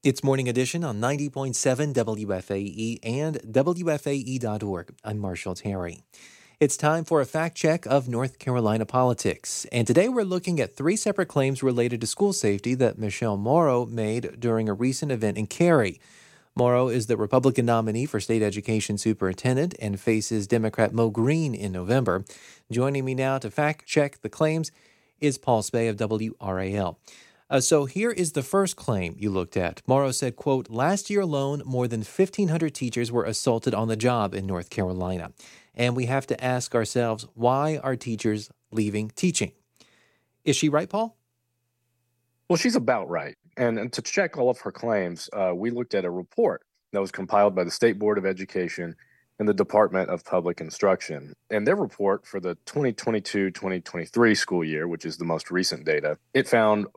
It's Morning Edition on 90.7 WFAE and WFAE.org. I'm Marshall Terry. It's time for a fact check of North Carolina politics. And today we're looking at three separate claims related to school safety that Michelle Morrow made during a recent event in Cary. Morrow is the Republican nominee for state education superintendent and faces Democrat Mo Green in November. Joining me now to fact check the claims is Paul Spey of WRAL. So here is the first claim you looked at. Morrow said, quote, last year alone, more than 1,500 teachers were assaulted on the job in North Carolina. And we have to ask ourselves, why are teachers leaving teaching? Is she right, Paul? Well, she's about right. And to check all of her claims, we looked at a report that was compiled by the State Board of Education and the Department of Public Instruction. And their report for the 2022-2023 school year, which is the most recent data, it found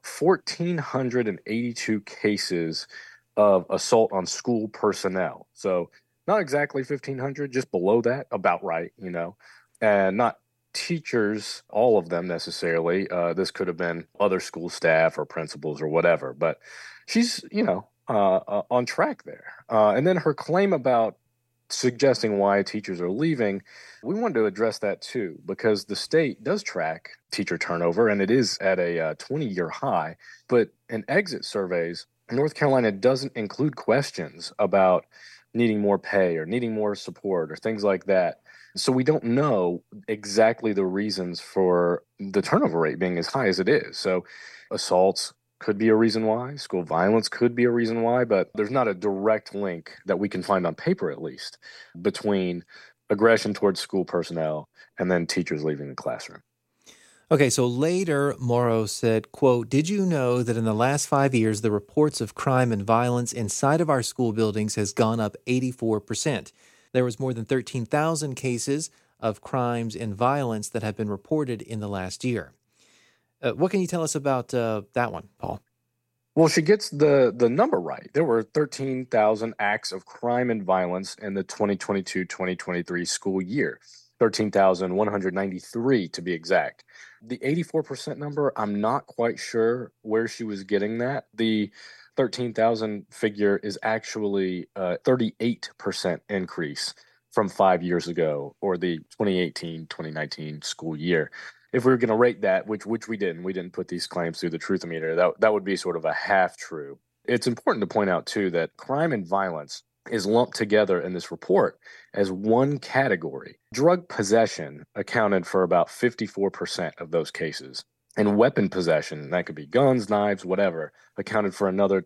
1,482 cases of assault on school personnel. So not exactly 1,500, just below that, about right, and not teachers, all of them necessarily. This could have been other school staff or principals or whatever, but she's, on track there. And then her claim about suggesting why teachers are leaving, we wanted to address that too, because the state does track teacher turnover and it is at a 20-year high. But in exit surveys, North Carolina doesn't include questions about needing more pay or needing more support or things like that. So we don't know exactly the reasons for the turnover rate being as high as it is. So assaults could be a reason why, school violence could be a reason why, but there's not a direct link that we can find on paper, at least, between aggression towards school personnel and then teachers leaving the classroom. Okay, so later, Morrow said, quote, did you know that in the last 5 years, the reports of crime and violence inside of our school buildings has gone up 84%? There was more than 13,000 cases of crimes and violence that have been reported in the last year. What can you tell us about that one, Paul? Well, she gets the number right. There were 13,000 acts of crime and violence in the 2022-2023 school year, 13,193 to be exact. The 84% number, I'm not quite sure where she was getting that. The 13,000 figure is actually a 38% increase from 5 years ago, or the 2018-2019 school year. If we were going to rate that, which we didn't put these claims through the Truthometer, that would be sort of a half true. It's important to point out, too, that crime and violence is lumped together in this report as one category. Drug possession accounted for about 54% of those cases. And weapon possession, that could be guns, knives, whatever, accounted for another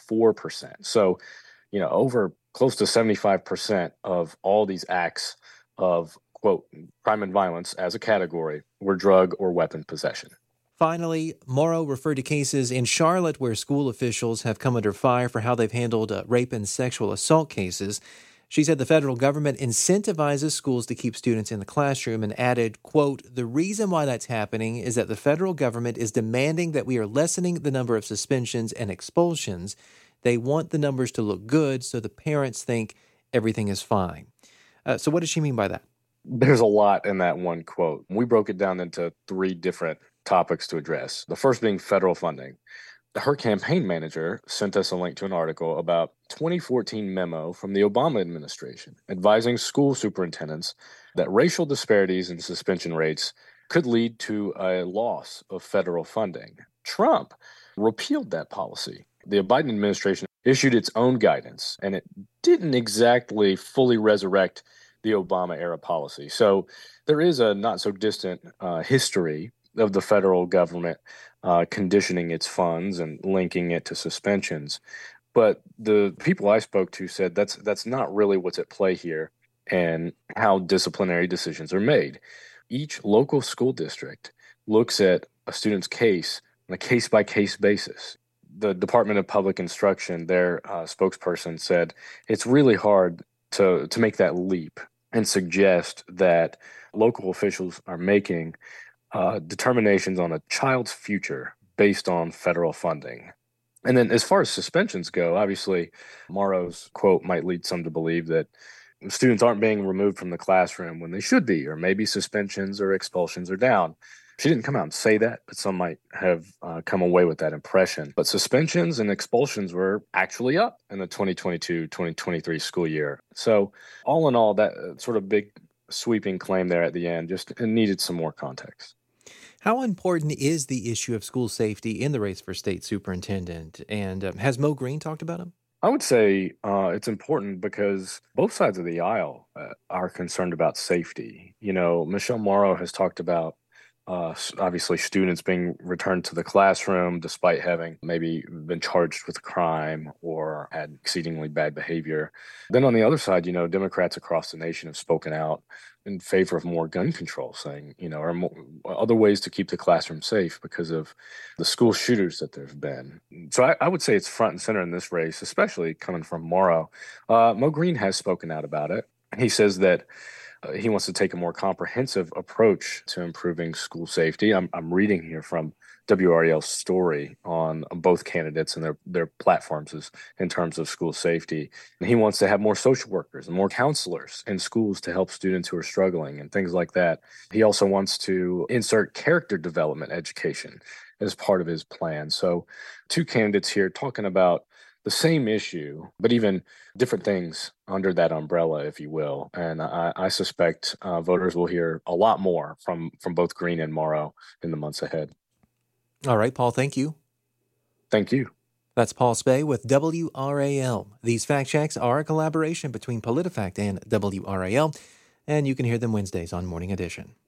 24%. So, over close to 75% of all these acts of, quote, crime and violence as a category were drug or weapon possession. Finally, Morrow referred to cases in Charlotte where school officials have come under fire for how they've handled rape and sexual assault cases. She said the federal government incentivizes schools to keep students in the classroom and added, quote, the reason why that's happening is that the federal government is demanding that we are lessening the number of suspensions and expulsions. They want the numbers to look good so the parents think everything is fine. So what does she mean by that? There's a lot in that one quote. We broke it down into three different topics to address. The first being federal funding. Her campaign manager sent us a link to an article about 2014 memo from the Obama administration advising school superintendents that racial disparities in suspension rates could lead to a loss of federal funding. Trump repealed that policy. The Biden administration issued its own guidance, and it didn't exactly fully resurrect the Obama-era policy. So there is a not-so-distant history of the federal government conditioning its funds and linking it to suspensions. But the people I spoke to said that's not really what's at play here and how disciplinary decisions are made. Each local school district looks at a student's case on a case-by-case basis. The Department of Public Instruction, their spokesperson, said it's really hard to make that leap and suggest that local officials are making determinations on a child's future based on federal funding. And then as far as suspensions go, obviously, Morrow's quote might lead some to believe that students aren't being removed from the classroom when they should be, or maybe suspensions or expulsions are down. She didn't come out and say that, but some might have come away with that impression. But suspensions and expulsions were actually up in the 2022-2023 school year. So all in all, that sort of big sweeping claim there at the end just it needed some more context. How important is the issue of school safety in the race for state superintendent? And has Mo Green talked about him? I would say it's important because both sides of the aisle are concerned about safety. You know, Michelle Morrow has talked about obviously students being returned to the classroom despite having maybe been charged with a crime or had exceedingly bad behavior. Then on the other side, you know, Democrats across the nation have spoken out in favor of more gun control, saying, you know, or more, other ways to keep the classroom safe because of the school shooters that there've been. So I would say it's front and center in this race, especially coming from Morrow. Mo Green has spoken out about it. He says that he wants to take a more comprehensive approach to improving school safety. I'm reading here from WRAL's story on both candidates and their platforms in terms of school safety. And he wants to have more social workers and more counselors in schools to help students who are struggling and things like that. He also wants to insert character development education as part of his plan. So two candidates here talking about the same issue, but even different things under that umbrella, if you will. And I suspect voters will hear a lot more from both Green and Morrow in the months ahead. All right, Paul, thank you. Thank you. That's Paul Spey with WRAL. These fact checks are a collaboration between PolitiFact and WRAL, and you can hear them Wednesdays on Morning Edition.